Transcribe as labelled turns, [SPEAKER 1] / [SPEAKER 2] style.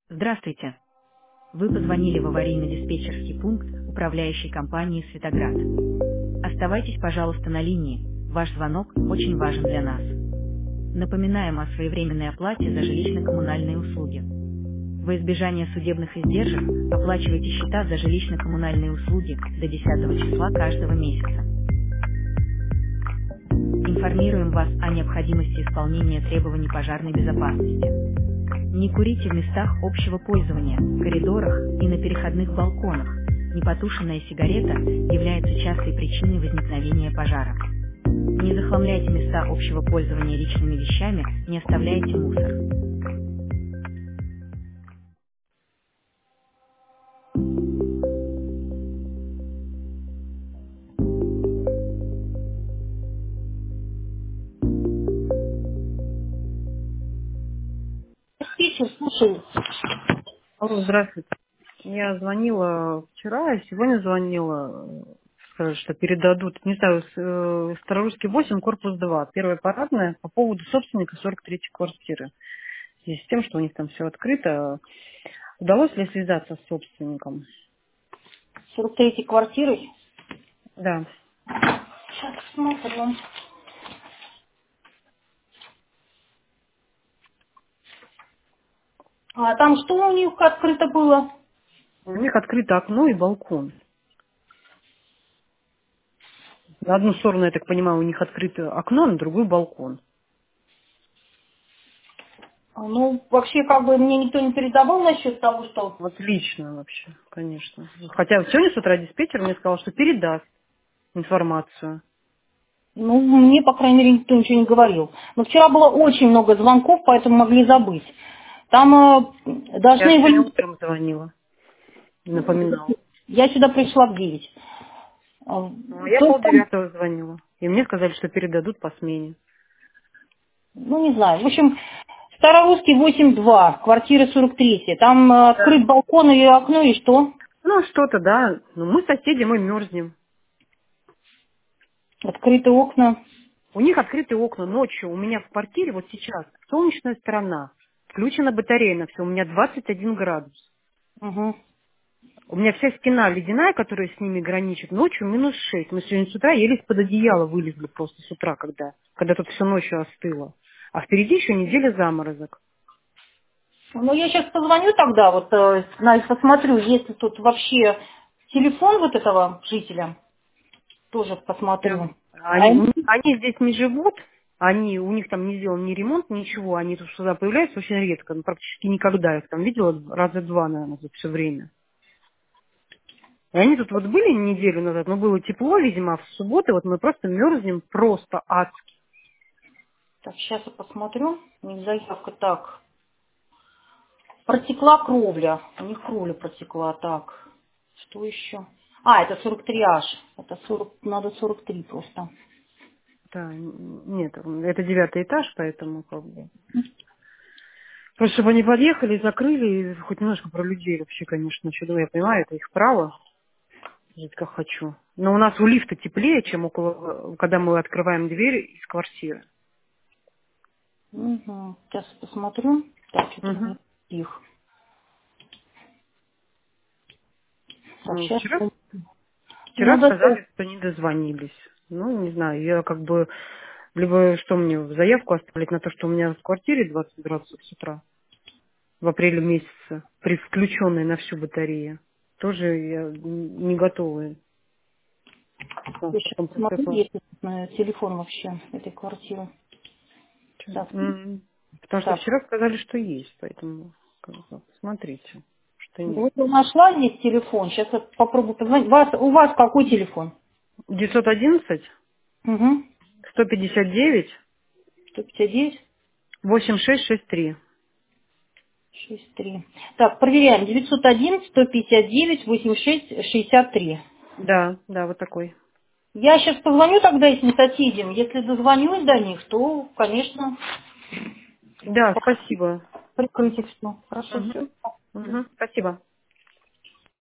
[SPEAKER 1] Здравствуйте. Вы позвонили в аварийно-диспетчерский пункт управляющей компании «Светоград». Оставайтесь, пожалуйста, на линии. Ваш звонок очень важен для нас. Напоминаем о своевременной оплате за жилищно-коммунальные услуги. Во избежание судебных издержек оплачивайте счета за жилищно-коммунальные услуги до 10 числа каждого месяца. Информируем вас о необходимости исполнения требований пожарной безопасности. Не курите в местах общего пользования, коридорах и на переходных балконах. Непотушенная сигарета является частой причиной возникновения пожара. Не захламляйте места общего пользования личными вещами, не оставляйте мусор.
[SPEAKER 2] Диспетчер, слушай.
[SPEAKER 3] Алло, здравствуйте. Я звонила вчера, и сегодня звонила. Сказали, что передадут, не знаю, Старорусский 8, корпус 2. Первая парадная по поводу собственника 43-й квартиры. В связи с тем, что у них там все открыто. Удалось ли связаться с собственником?
[SPEAKER 2] 43-й квартиры.
[SPEAKER 3] Да.
[SPEAKER 2] Сейчас смотрим. А там что у них открыто было?
[SPEAKER 3] У них открыто окно и балкон. На одну сторону, я так понимаю, у них открыто окно, на другую балкон.
[SPEAKER 2] Ну, вообще, как бы мне никто не передавал насчет того, что...
[SPEAKER 3] Отлично вообще, конечно. Хотя сегодня с утра диспетчер мне сказал, что передаст информацию.
[SPEAKER 2] Ну, мне, по крайней мере, никто ничего не говорил. Но вчера было очень много звонков, поэтому могли забыть. Там
[SPEAKER 3] Я
[SPEAKER 2] должны
[SPEAKER 3] сегодня
[SPEAKER 2] были...
[SPEAKER 3] утром звонила. Напоминал.
[SPEAKER 2] Я сюда пришла в 9.
[SPEAKER 3] Ну, я
[SPEAKER 2] То там,
[SPEAKER 3] полдевятого звонила. И мне сказали, что передадут по смене.
[SPEAKER 2] ну, не знаю. В общем, Старорусский 8-2, квартира 43. Там
[SPEAKER 3] Да.
[SPEAKER 2] открыт балкон и окно, и что?
[SPEAKER 3] Ну, что-то, да. Ну, мы соседи, мы мерзнем.
[SPEAKER 2] Открыты окна.
[SPEAKER 3] У них открытые окна ночью. У меня в квартире вот сейчас солнечная сторона. Включена батарея на все. У меня 21 градус.
[SPEAKER 2] Угу.
[SPEAKER 3] У меня вся стена ледяная, которая с ними граничит. Ночью -6. Мы сегодня с утра еле из-под одеяла вылезли просто с утра, когда тут всю ночью остыло. А впереди еще неделя заморозок.
[SPEAKER 2] Ну, я сейчас позвоню тогда, вот, посмотрю, есть ли тут вообще телефон вот этого жителя, тоже
[SPEAKER 3] Да.
[SPEAKER 2] посмотрю. А
[SPEAKER 3] Они, они здесь не живут, у них там не сделан ни ремонт, ничего, они тут сюда появляются очень редко, ну, практически никогда. Я их там видела раза два, наверное, за все время. И они тут вот были неделю назад, но было тепло, видимо, а в субботу вот мы просто мерзнем, просто адски.
[SPEAKER 2] Так, сейчас я посмотрю. У них заявка так. Протекла кровля. У них кровля протекла. Так, что еще? А, это 43H. Это 40, надо 43 просто.
[SPEAKER 3] Да, нет, это 9-й этаж, поэтому как бы. Просто чтобы они подъехали, закрыли, и хоть немножко про людей вообще, конечно, еще, я понимаю, это их право. Жить как хочу. Но у нас у лифта теплее, чем когда мы открываем дверь из квартиры.
[SPEAKER 2] Угу. Сейчас посмотрю. Так, что-то
[SPEAKER 3] Мгм.
[SPEAKER 2] не их. Так,
[SPEAKER 3] Ну,
[SPEAKER 2] сейчас.
[SPEAKER 3] вчера
[SPEAKER 2] Надо...
[SPEAKER 3] сказали, что не дозвонились. Ну, не знаю, я как бы, либо что мне, заявку оставить на то, что у меня в квартире 20 градусов с утра в апреле месяце, при включенной на всю батарею. Тоже я не готова к
[SPEAKER 2] Я сейчас
[SPEAKER 3] транспортному
[SPEAKER 2] смотрю,
[SPEAKER 3] процессу.
[SPEAKER 2] есть ли телефон вообще этой квартиры. Так,
[SPEAKER 3] Потому что
[SPEAKER 2] так.
[SPEAKER 3] вчера сказали, что есть, поэтому как бы, смотрите, что нет.
[SPEAKER 2] Вот я нашла здесь телефон. Сейчас я попробую позвонить. У вас какой телефон?
[SPEAKER 3] 911
[SPEAKER 2] Угу.
[SPEAKER 3] 159
[SPEAKER 2] 159
[SPEAKER 3] 8663.
[SPEAKER 2] 63. Так, проверяем. 901 159 86 63.
[SPEAKER 3] Да, да, вот такой.
[SPEAKER 2] Я сейчас позвоню тогда этим соседям. Если дозвонюсь до них, то, конечно,
[SPEAKER 3] Да, спасибо.
[SPEAKER 2] прикрыть их все. Хорошо,
[SPEAKER 3] Мгм.
[SPEAKER 2] все.
[SPEAKER 3] Мгм. Спасибо.